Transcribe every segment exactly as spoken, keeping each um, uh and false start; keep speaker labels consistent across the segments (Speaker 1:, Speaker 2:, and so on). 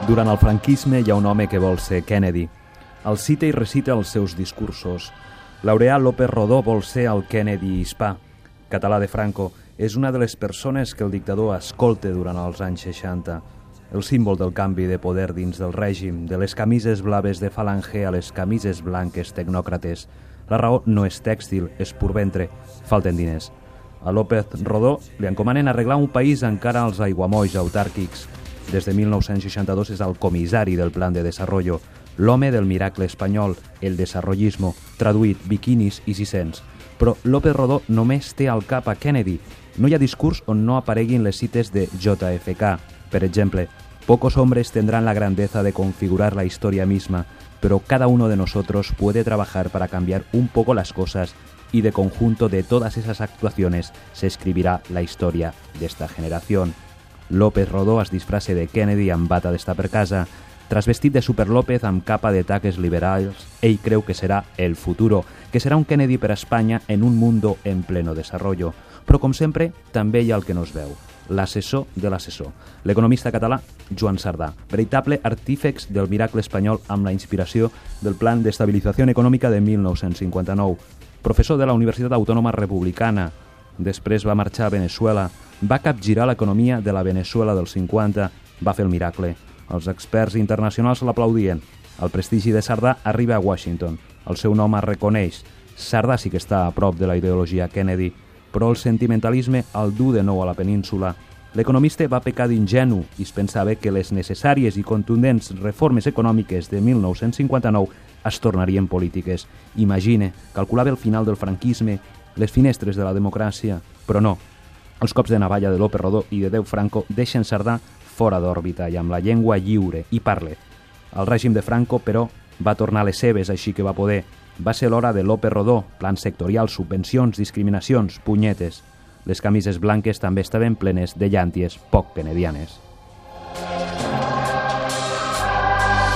Speaker 1: Durant el franquisme hi ha un home que vol ser Kennedy. El cita i recita els seus discursos. Laureà López Rodó vol ser el Kennedy hispà. Català de Franco, és una de les persones que el dictador escolta durant els anys seixanta. El símbol del canvi de poder dins del règim, de les camises blaves de Falange a les camises blanques tecnòcrates. La raó no és tèxtil, és pur ventre. Falten diners. A López Rodó li encomanen arreglar un país encara als aiguamolls autàrquics. Des de mil nou-cents seixanta-dos és el comissari del Plan de Desarrollo, l'home del miracle espanyol, el desarrollismo, traduït, biquinis i sis-cents. Però López Rodó només té al cap a Kennedy. No hi ha discurs on no apareguin les cites de J F K. Per ejemplo, pocos hombres tendrán la grandeza de configurar la historia misma, pero cada uno de nosotros puede trabajar para cambiar un poco las cosas y de conjunto de todas esas actuaciones se escribirá la historia de esta generación. López Rodó es disfraça de Kennedy amb bata d'estar per casa. Trasvestit de Super López amb capa de taques liberals, ell creu que serà el futuro, que serà un Kennedy per a Espanya en un mundo en pleno desarrollo. Però, com sempre, també hi ha el que no es veu, l'assessor de l'assessor, l'economista català Joan Sardà, veritable artífex del miracle espanyol amb la inspiració del Plan d'Estabilització Econòmica de mil nou-cents cinquanta-nou, professor de la Universitat Autònoma Republicana, després va marxar a Veneçuela, va capgirar l'economia de la Veneçuela dels cinquanta, va fer el miracle. Els experts internacionals l'aplaudien. El prestigi de Sardà arriba a Washington. El seu nom es reconeix. Sardà sí que està a prop de la ideologia Kennedy, però el sentimentalisme el du de nou a la península. L'economista va pecar d'ingenu i es pensava que les necessàries i contundents reformes econòmiques de mil nou-cents cinquanta-nou es tornarien polítiques. Imagine, calculava el final del franquisme, les finestres de la democràcia, però no. Els cops de navalla de López Rodó i de Déu Franco deixen Sardà fora d'òrbita i amb la llengua lliure, i parle. El règim de Franco, però, va tornar a les seves, així que va poder. Va ser l'hora de López Rodó, plans sectorials, subvencions, discriminacions, punyetes. Les camises blanques també estaven plenes de llànties poc kennedianes.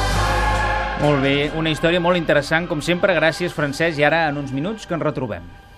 Speaker 2: Molt bé, una història molt interessant, com sempre. Gràcies, Francesc, i ara en uns minuts que ens retrobem.